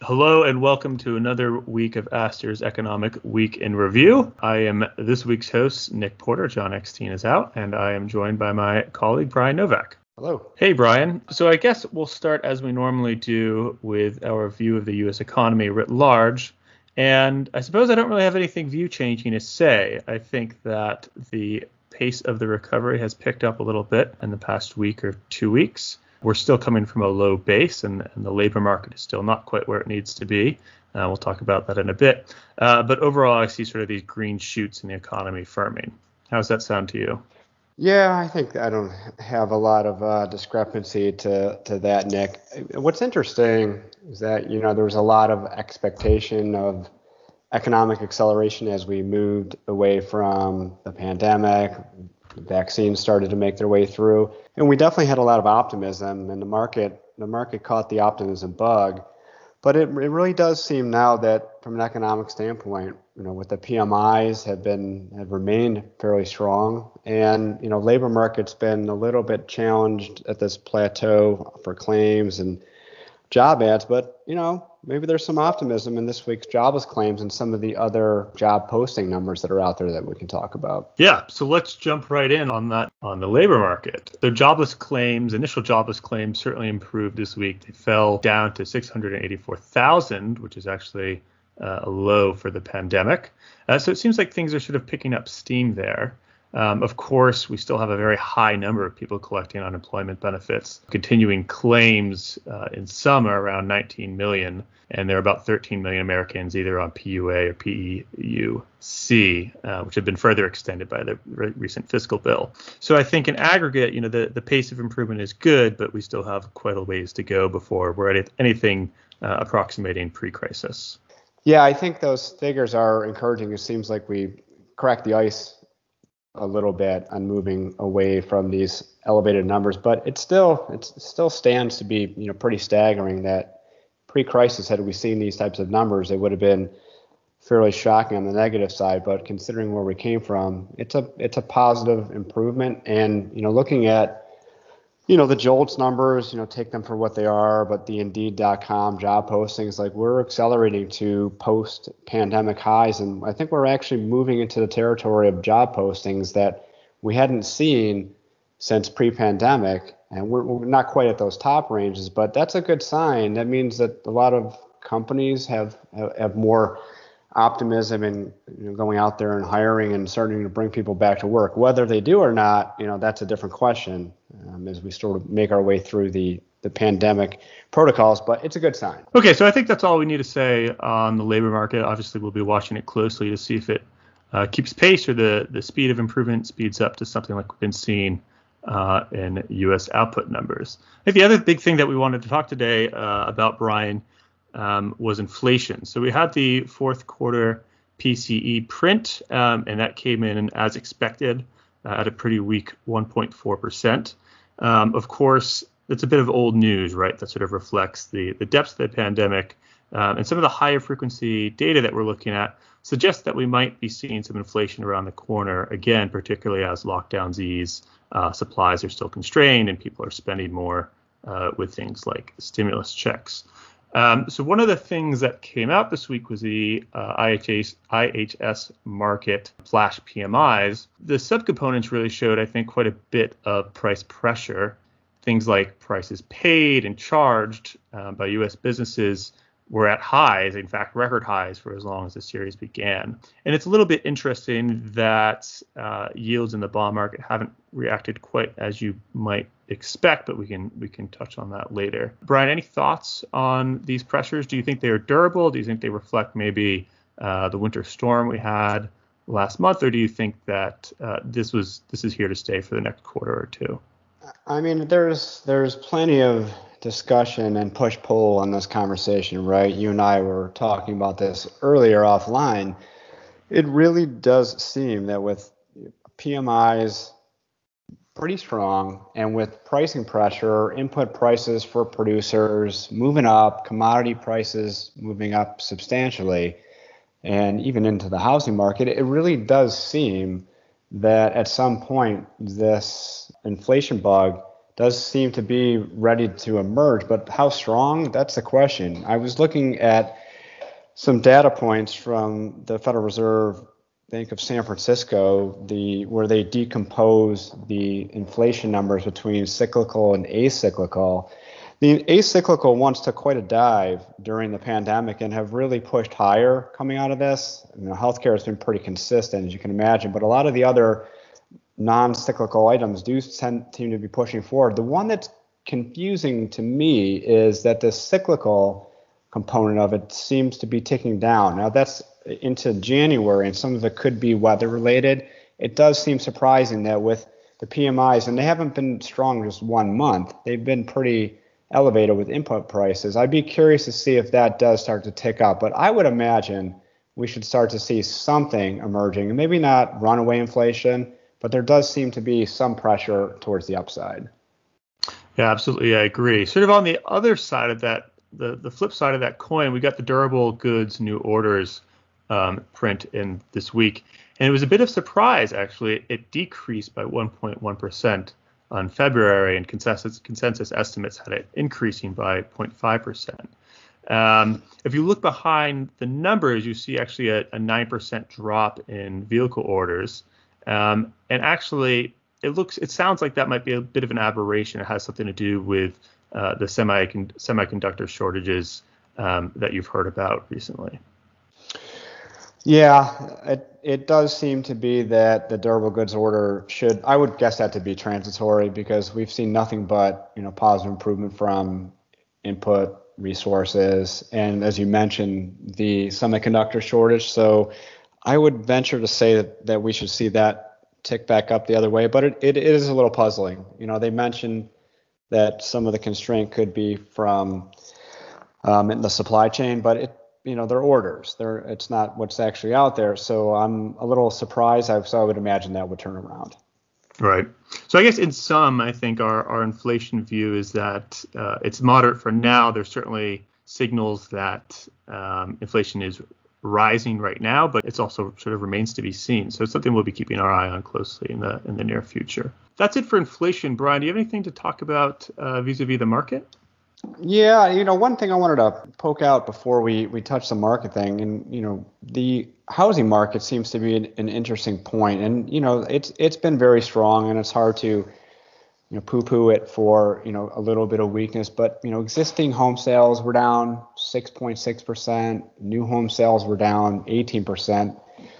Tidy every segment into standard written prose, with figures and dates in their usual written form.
Hello and welcome to another week of Astor's Economic Week in Review. I am this week's host, Nick Porter. John Eckstein is out, and I am joined by my colleague, Brian Novak. Hello. Hey, Brian. So I guess we'll start as we normally do with our view of the U.S. economy writ large. And I suppose I don't really have anything view-changing to say. I think that the pace of the recovery has picked up a little bit in the past week or 2 weeks. We're still coming from a low base, and the labor market is still not quite where it needs to be. We'll talk about that in a bit. But overall, I see sort of these green shoots in the economy firming. How does that sound to you? Yeah, I think I don't have a lot of discrepancy to that, Nick. What's interesting is that, there was a lot of expectation of economic acceleration as we moved away from the pandemic. Vaccines started to make their way through, and we definitely had a lot of optimism, and the market caught the optimism bug. But it really does seem now that from an economic standpoint, with the PMIs have remained fairly strong, and labor market's been a little bit challenged at this plateau for claims and job ads, but maybe there's some optimism in this week's jobless claims and some of the other job posting numbers that are out there that we can talk about. Yeah, so let's jump right in on that, on the labor market. The initial jobless claims certainly improved this week. They fell down to 684,000, which is actually a low for the pandemic. So it seems like things are sort of picking up steam there. Of course, we still have a very high number of people collecting unemployment benefits. Continuing claims in some are around 19 million, and there are about 13 million Americans either on PUA or PEUC, which have been further extended by the recent fiscal bill. So I think in aggregate, the pace of improvement is good, but we still have quite a ways to go before we're at anything approximating pre-crisis. Yeah, I think those figures are encouraging. It seems like we cracked the ice a little bit on moving away from these elevated numbers, but it still stands to be pretty staggering that pre-crisis, had we seen these types of numbers, it would have been fairly shocking on the negative side. But considering where we came from, it's a positive improvement. And looking at the JOLTS numbers, take them for what they are, but the Indeed.com job postings, like, we're accelerating to post-pandemic highs. And I think we're actually moving into the territory of job postings that we hadn't seen since pre-pandemic. And we're not quite at those top ranges, but that's a good sign. That means that a lot of companies have more optimism in going out there and hiring and starting to bring people back to work. Whether they do or not, that's a different question as we sort of make our way through the pandemic protocols, but it's a good sign. Okay, so I think that's all we need to say on the labor market. Obviously, we'll be watching it closely to see if it keeps pace or the speed of improvement speeds up to something like we've been seeing in U.S. output numbers. I think the other big thing that we wanted to talk today about, Brian, was inflation. So we had the fourth quarter PCE print, and that came in as expected at a pretty weak 1.4%. Of course, it's a bit of old news, right? That sort of reflects the depths of the pandemic. And some of the higher frequency data that we're looking at suggests that we might be seeing some inflation around the corner, again, particularly as lockdowns ease, supplies are still constrained, and people are spending more with things like stimulus checks. So one of the things that came out this week was the IHS market flash PMIs. The subcomponents really showed, I think, quite a bit of price pressure. Things like prices paid and charged by U.S. businesses were at highs, in fact, record highs for as long as the series began. And it's a little bit interesting that yields in the bond market haven't reacted quite as you might expect, but we can touch on that later. Brian, any thoughts on these pressures? Do you think they are durable? Do you think they reflect maybe the winter storm we had last month, or do you think that this is here to stay for the next quarter or two? I mean, there's plenty of discussion and push-pull on this conversation, right? You and I were talking about this earlier offline. It really does seem that with PMIs pretty strong and with pricing pressure, input prices for producers moving up, commodity prices moving up substantially, and even into the housing market, it really does seem that at some point this inflation bug does seem to be ready to emerge, but how strong? That's the question. I was looking at some data points from the Federal Reserve Bank of San Francisco, where they decompose the inflation numbers between cyclical and acyclical. The acyclical ones took quite a dive during the pandemic and have really pushed higher coming out of this. Healthcare has been pretty consistent, as you can imagine, but a lot of the other non-cyclical items do seem to be pushing forward. The one that's confusing to me is that the cyclical component of it seems to be ticking down. Now that's into January, and some of it could be weather related. It does seem surprising that with the PMIs, and they haven't been strong just 1 month, they've been pretty elevated with input prices. I'd be curious to see if that does start to tick up, but I would imagine we should start to see something emerging, maybe not runaway inflation, but there does seem to be some pressure towards the upside. Yeah, absolutely. I agree. Sort of on the other side of that, the flip side of that coin, we got the durable goods new orders print in this week. And it was a bit of surprise, actually. It decreased by 1.1% on February, and consensus estimates had it increasing by 0.5%. If you look behind the numbers, you see actually a 9% drop in vehicle orders. And actually, it sounds like that might be a bit of an aberration. It has something to do with the semiconductor shortages that you've heard about recently. Yeah, it does seem to be that the durable goods order I would guess that to be transitory, because we've seen nothing but positive improvement from input resources, and as you mentioned, the semiconductor shortage. So I would venture to say that we should see that tick back up the other way, but it is a little puzzling. They mentioned that some of the constraint could be from in the supply chain, but they're orders. It's not what's actually out there. So I'm a little surprised. So I would imagine that would turn around. Right. So I guess in sum, I think our inflation view is that it's moderate for now. There's certainly signals that inflation is rising right now, but it's also sort of remains to be seen. So it's something we'll be keeping our eye on closely in the near future. That's it for inflation. Brian, do you have anything to talk about vis-a-vis the market? Yeah, one thing I wanted to poke out before we touch the market thing, and the housing market seems to be an interesting point, and it's been very strong, and it's hard to poo-poo it for a little bit of weakness, but existing home sales were down 6.6%, new home sales were down 18%.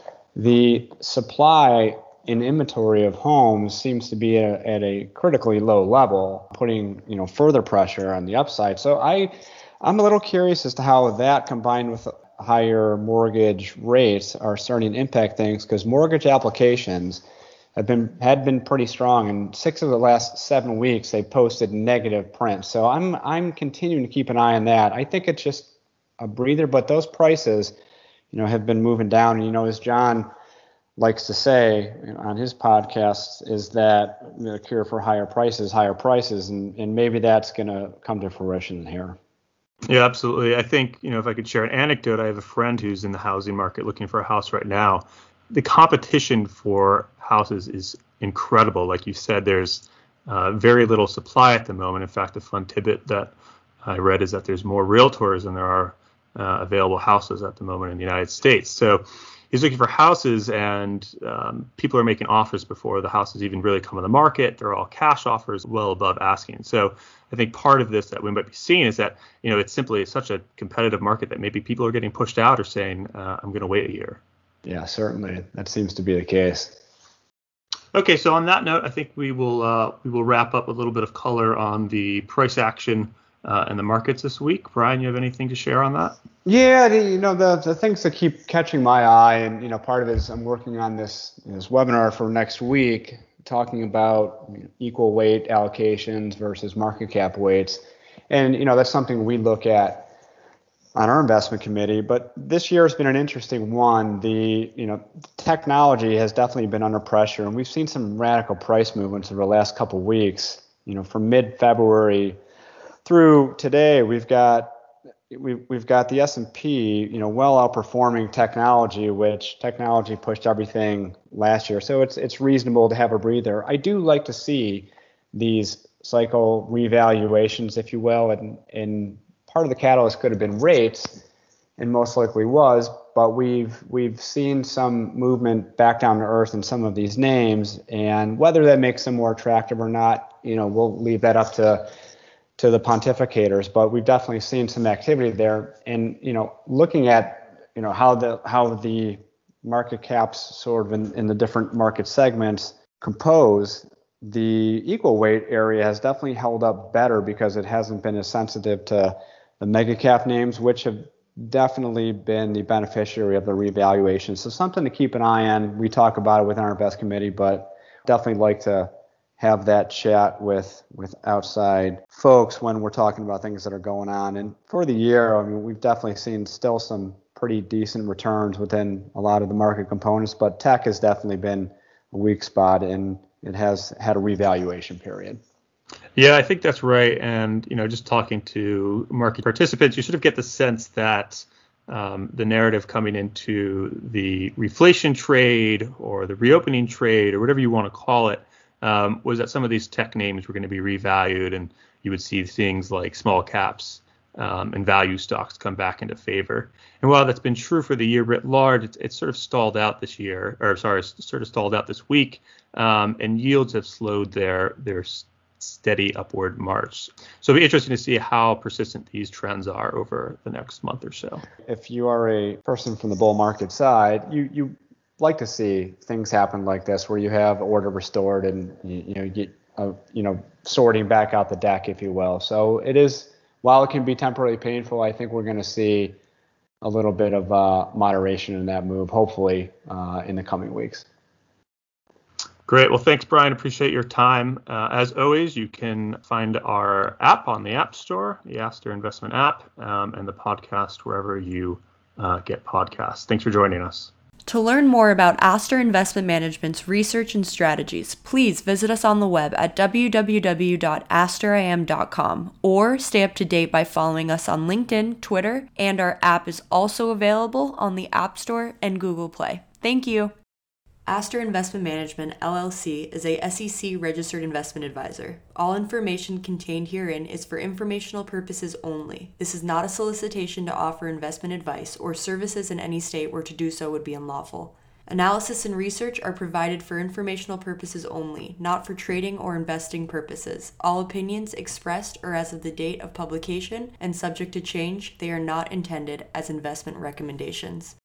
The supply in inventory of homes seems to be at a critically low level, putting further pressure on the upside. So I'm a little curious as to how that, combined with higher mortgage rates, are starting to impact things, because mortgage applications had been pretty strong, and 6 of the last 7 weeks they posted negative print. So I'm continuing to keep an eye on that. I think it's just a breather, but those prices have been moving down. And as John likes to say on his podcast, is that the cure for higher prices, and maybe that's going to come to fruition here. Yeah, absolutely. I think, if I could share an anecdote, I have a friend who's in the housing market looking for a house right now. The competition for houses is incredible. Like you said, there's very little supply at the moment. In fact, the fun tidbit that I read is that there's more realtors than there are available houses at the moment in the United States. So he's looking for houses, and people are making offers before the houses even really come on the market. They're all cash offers, well above asking. So I think part of this that we might be seeing is that it's simply such a competitive market that maybe people are getting pushed out or saying, I'm going to wait a year. Yeah, certainly that seems to be the case. Okay, so on that note, I think we will wrap up with a little bit of color on the price action in the markets this week. Brian, you have anything to share on that? Yeah, the things that keep catching my eye, and part of it is I'm working on this webinar for next week, talking about equal weight allocations versus market cap weights, and that's something we look at on our investment committee. But this year has been an interesting one. The technology has definitely been under pressure, and we've seen some radical price movements over the last couple of weeks. From mid-February through today, we've got the S&P, well outperforming technology, which technology pushed everything last year. So it's reasonable to have a breather. I do like to see these cycle revaluations, if you will, and part of the catalyst could have been rates, and most likely was, but we've seen some movement back down to earth in some of these names, and whether that makes them more attractive or not, we'll leave that up to the pontificators, but we've definitely seen some activity there. And looking at how the market caps sort of in the different market segments compose, the equal weight area has definitely held up better because it hasn't been as sensitive to the mega cap names, which have definitely been the beneficiary of the revaluation. So something to keep an eye on. We talk about it within our Invest Committee, but definitely like to have that chat with outside folks when we're talking about things that are going on. And for the year, I mean, we've definitely seen still some pretty decent returns within a lot of the market components, but tech has definitely been a weak spot, and it has had a revaluation period. Yeah, I think that's right. And, just talking to market participants, you sort of get the sense that the narrative coming into the reflation trade or the reopening trade or whatever you want to call it was that some of these tech names were going to be revalued, and you would see things like small caps and value stocks come back into favor. And while that's been true for the year writ large, it's sort of stalled out this year, sort of stalled out this week, and yields have slowed their steady upward march. So it'll be interesting to see how persistent these trends are over the next month or so. If you are a person from the bull market side, you like to see things happen like this, where you have order restored and you get sorting back out the deck, if you will. So it is, while it can be temporarily painful, I think we're going to see a little bit of moderation in that move, hopefully in the coming weeks. Great. Well, thanks, Brian. Appreciate your time. As always, you can find our app on the App Store, the Aster Investment app, and the podcast wherever you get podcasts. Thanks for joining us. To learn more about Aster Investment Management's research and strategies, please visit us on the web at www.asteriam.com or stay up to date by following us on LinkedIn, Twitter, and our app is also available on the App Store and Google Play. Thank you. Aster Investment Management, LLC is a SEC-registered investment advisor. All information contained herein is for informational purposes only. This is not a solicitation to offer investment advice or services in any state where to do so would be unlawful. Analysis and research are provided for informational purposes only, not for trading or investing purposes. All opinions expressed are as of the date of publication and subject to change. They are not intended as investment recommendations.